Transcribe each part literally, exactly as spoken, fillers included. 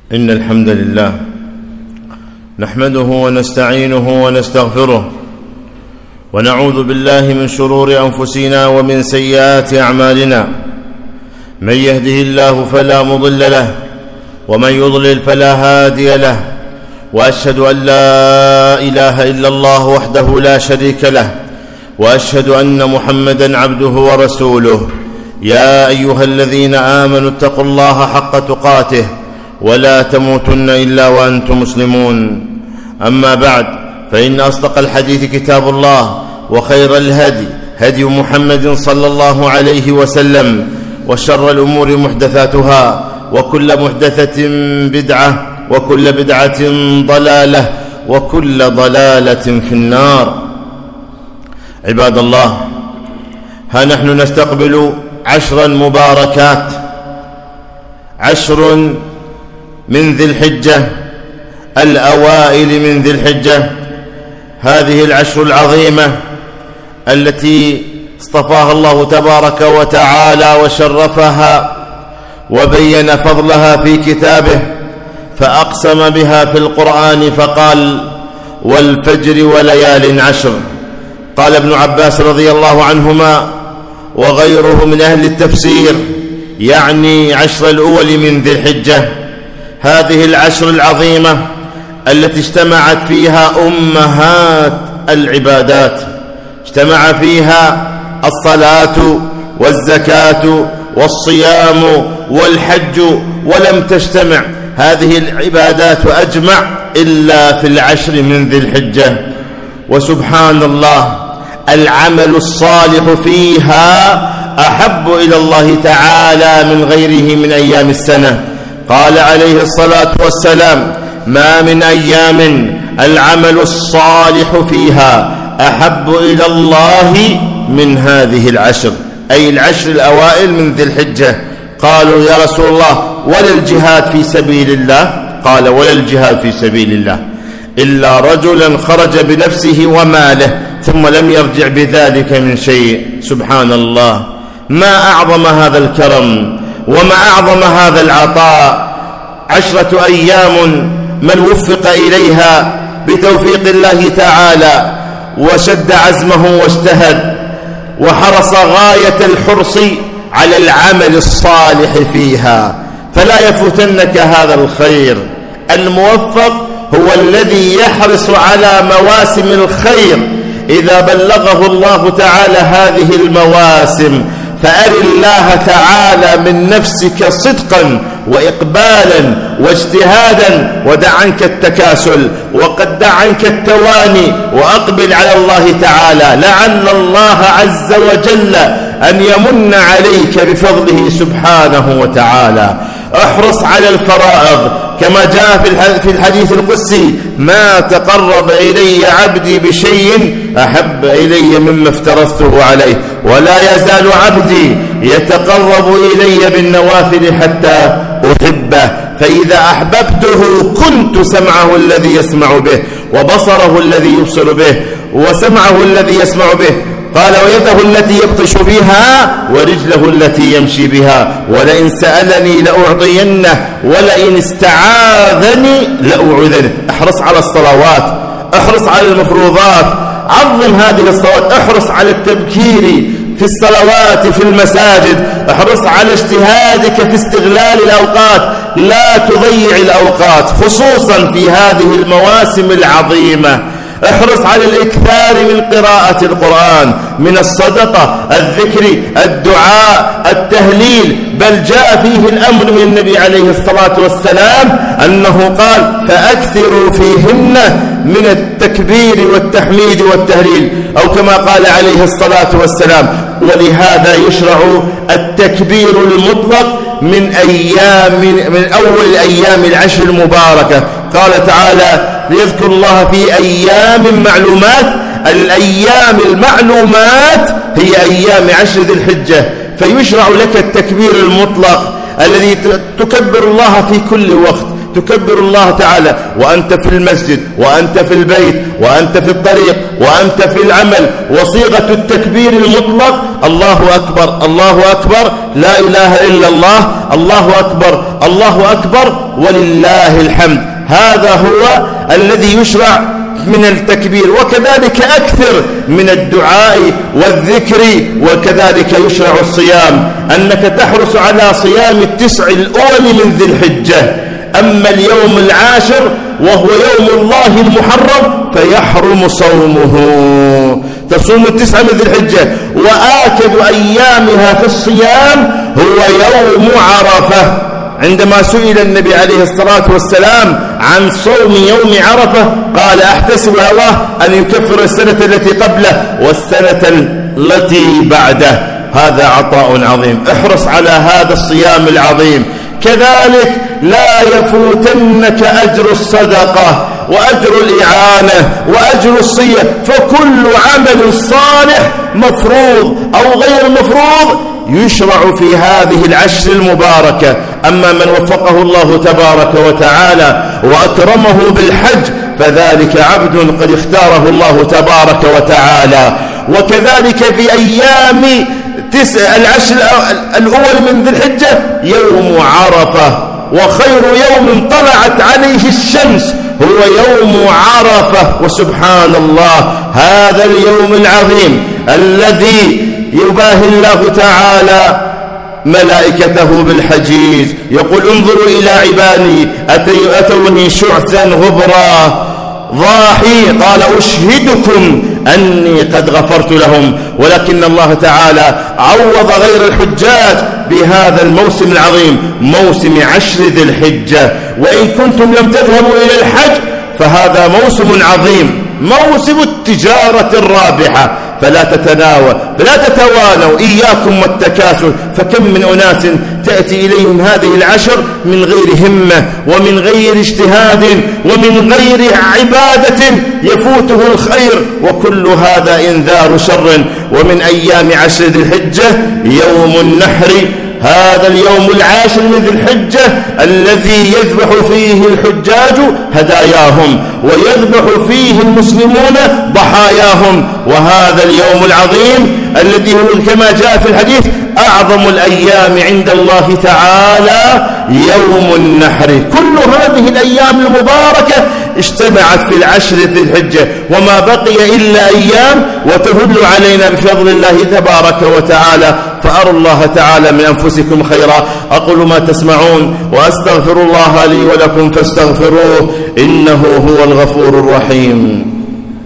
إن الحمد لله نحمده ونستعينه ونستغفره ونعوذ بالله من شرور أنفسنا ومن سيئات أعمالنا. من يهده الله فلا مضل له ومن يضلل فلا هادي له، وأشهد أن لا إله إلا الله وحده لا شريك له، وأشهد أن محمدًا عبده ورسوله. يا أيها الذين آمنوا اتقوا الله حق تقاته ولا تموتن إلا وأنتم مسلمون. أما بعد، فإن أصدق الحديث كتاب الله، وخير الهدي هدي محمد صلى الله عليه وسلم، وشر الأمور محدثاتها، وكل محدثة بدعة، وكل بدعة ضلالة، وكل ضلالة في النار. عباد الله، ها نحن نستقبل عشرا مباركات، عشر من ذي الحجة، الأوائل من ذي الحجة. هذه العشر العظيمة التي اصطفاها الله تبارك وتعالى وشرفها وبين فضلها في كتابه، فأقسم بها في القرآن فقال: والفجر وليال عشر. قال ابن عباس رضي الله عنهما وغيره من أهل التفسير، يعني عشر الأول من ذي الحجة. هذه العشر العظيمة التي اجتمعت فيها أمهات العبادات، اجتمع فيها الصلاة والزكاة والصيام والحج، ولم تجتمع هذه العبادات أجمع إلا في العشر من ذي الحجة. وسبحان الله، العمل الصالح فيها أحب إلى الله تعالى من غيره من أيام السنة. قال عليه الصلاة والسلام: ما من أيام العمل الصالح فيها أحب إلى الله من هذه العشر، أي العشر الأوائل من ذي الحجة. قالوا: يا رسول الله، ولا الجهاد في سبيل الله؟ قال: ولا الجهاد في سبيل الله إلا رجلا خرج بنفسه وماله ثم لم يرجع بذلك من شيء. سبحان الله، ما أعظم هذا الكرم وما أعظم هذا العطاء. عشرة أيام من وفق إليها بتوفيق الله تعالى وشد عزمه واجتهد وحرص غاية الحرص على العمل الصالح فيها، فلا يفوتنك هذا الخير. الموفق هو الذي يحرص على مواسم الخير إذا بلغه الله تعالى هذه المواسم. فأر الله تعالى من نفسك صدقا وإقبالا واجتهادا، ودع عنك التكاسل، وقد دع عنك التواني، وأقبل على الله تعالى، لعل الله عز وجل أن يمن عليك بفضله سبحانه وتعالى. احرص على الفرائض كما جاء في الحديث القدسي: ما تقرب إلي عبدي بشيء أحب إلي مما افترضته عليه، ولا يزال عبدي يتقرب إلي بالنوافل حتى أحبه، فإذا أحببته كنت سمعه الذي يسمع به، وبصره الذي يبصر به، وسمعه الذي يسمع به. قال: ويده التي يبطش بها، ورجله التي يمشي بها، ولئن سألني لأعطينه، ولئن استعاذني لأعوذنه. احرص على الصلوات، احرص على المفروضات، عظم هذه الصلوات، احرص على التبكير في الصلوات في المساجد، احرص على اجتهادك في استغلال الأوقات، لا تضيع الأوقات خصوصا في هذه المواسم العظيمة. احرص على الإكثار من قراءة القرآن، من الصدقة، الذكر، الدعاء، التهليل، بل جاء فيه الأمر من النبي عليه الصلاة والسلام أنه قال: فأكثروا فيهن من التكبير والتحميد والتهليل، أو كما قال عليه الصلاة والسلام. ولهذا يشرع التكبير المطلق من أيام من أول الأيام العشر المباركة. قال تعالى: ليذكر الله في أيام معلومات. الأيام المعلومات هي أيام عشر ذي الحجة، فيشرع لك التكبير المطلق الذي تكبر الله في كل وقت، تكبر الله تعالى وأنت في المسجد، وأنت في البيت، وأنت في الطريق، وأنت في العمل. وصيغة التكبير المطلق الله أكبر الله أكبر، لا إله إلا الله، الله أكبر الله أكبر، ولله الحمد. هذا هو الذي يشرع من التكبير، وكذلك أكثر من الدعاء والذكر، وكذلك يشرع الصيام، أنك تحرص على صيام التسع الأول من ذي الحجة. أما اليوم العاشر وهو يوم الله المحرم فيحرم صومه، تصوم التسعة من ذي الحجة. وآكد أيامها في الصيام هو يوم عرفة. عندما سئل النبي عليه الصلاة والسلام عن صوم يوم عرفة قال أحتسب على الله أن يكفر السنة التي قبله والسنة التي بعده. هذا عطاء عظيم، احرص على هذا الصيام العظيم. كذلك لا يفوتنك أجر الصدقة وأجر الإعانة وأجر الصيام، فكل عمل صالح مفروض أو غير مفروض يشرع في هذه العشر المباركة. أما من وفقه الله تبارك وتعالى وأكرمه بالحج فذلك عبد قد اختاره الله تبارك وتعالى. وكذلك في أيام تسع العشر الأول من ذي الحجة يوم عرفة، وخير يوم طلعت عليه الشمس هو يوم عرفة. وسبحان الله هذا اليوم العظيم الذي يباهي الله تعالى ملائكته بالحجيج، يقول انظروا إلى عبادي أتوني شعثا غبرا ضاحي، قال أشهدكم أني قد غفرت لهم. ولكن الله تعالى عوض غير الحجاج بهذا الموسم العظيم، موسم عشر ذي الحجة. وإن كنتم لم تذهبوا إلى الحج فهذا موسم عظيم، موسم التجارة الرابحة، فلا تتناوى فلا تتوانوا إياكم والتكاسل. فكم من أناس تأتي إليهم هذه العشر من غير همة ومن غير اجتهاد ومن غير عبادة يفوته الخير، وكل هذا إنذار شر. ومن أيام عشر ذي الحجة يوم النحر، هذا اليوم العاشر من ذي الحجة الذي يذبح فيه الحجاج هداياهم ويذبح فيه المسلمون ضحاياهم. وهذا اليوم العظيم الذي هو كما جاء في الحديث أعظم الأيام عند الله تعالى يوم النحر. كل هذه الأيام المباركة اجتمعت في العشر ذي الحجة، وما بقي إلا أيام وتهل علينا بفضل الله تبارك وتعالى. فأروا الله تعالى من أنفسكم خيرا. أقول ما تسمعون وأستغفر الله لي ولكم فاستغفروه إنه هو الغفور الرحيم.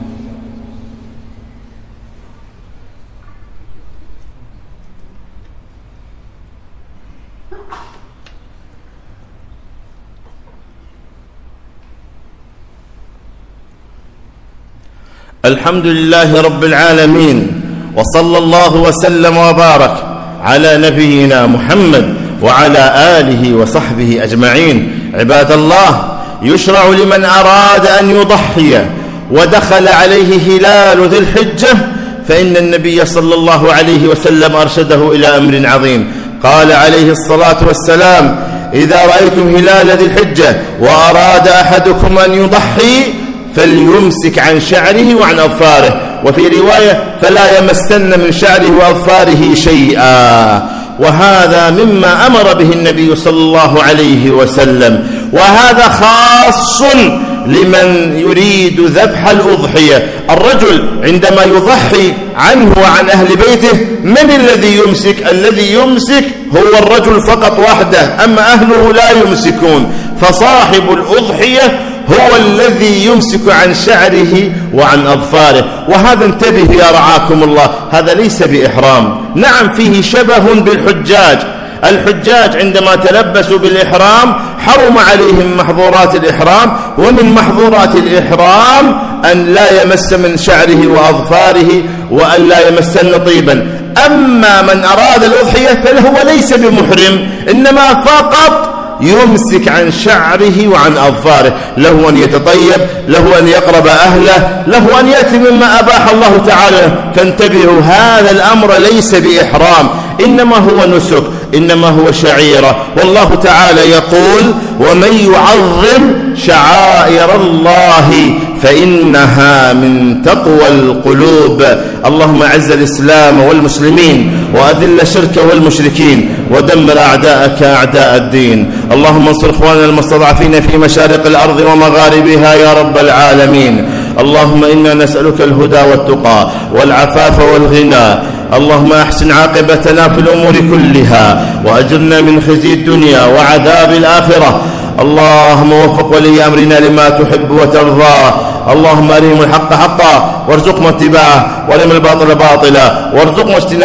الحمد لله رب العالمين، وصلى الله وسلم وبارك على نبينا محمد وعلى آله وصحبه أجمعين. عباد الله، يشرع لمن أراد أن يضحي ودخل عليه هلال ذي الحجة فإن النبي صلى الله عليه وسلم أرشده إلى أمر عظيم. قال عليه الصلاة والسلام: إذا رأيتم هلال ذي الحجة وأراد أحدكم أن يضحي فليمسك عن شعره وعن أظفاره، وفي رواية فلا يمسن من شعره وأظفاره شيئا. وهذا مما أمر به النبي صلى الله عليه وسلم، وهذا خاص لمن يريد ذبح الأضحية. الرجل عندما يضحي عنه وعن أهل بيته من الذي يمسك؟ الذي يمسك هو الرجل فقط وحده، أما أهله لا يمسكون. فصاحب الأضحية هو الذي يمسك عن شعره وعن أظفاره. وهذا انتبه يا رعاكم الله، هذا ليس بإحرام. نعم فيه شبه بالحجاج. الحجاج عندما تلبسوا بالإحرام حرم عليهم محظورات الإحرام، ومن محظورات الإحرام أن لا يمس من شعره وأظفاره وأن لا يمسن طيبا. أما من أراد الأضحية فهو ليس بمحرم، إنما فقط يمسك عن شعره وعن أظفاره، له أن يتطيب، له أن يقرب أهله، له أن يأتي مما أباح الله تعالى. فانتبهوا، هذا الأمر ليس بإحرام، إنما هو نسك، إنما هو شعيرة. والله تعالى يقول: ومن يعظم شعائر الله فإنها من تقوى القلوب. اللهم أعز الإسلام والمسلمين وأذل الشرك والمشركين ودمر أعداءك أعداء الدين. اللهم انصر إخواننا المستضعفين في مشارق الأرض ومغاربها يا رب العالمين. اللهم إنا نسألك الهدى والتقى والعفاف والغنى. اللهم أحسن عاقبتنا في الأمور كلها وأجرنا من خزي الدنيا وعذاب الآخرة. اللهم وفق ولي أمرنا لما تحب وترضى. اللهم أرهم الحق حقا وارزقنا اتباعه، وارهم الباطل باطلا وارزقنا اجتنابه.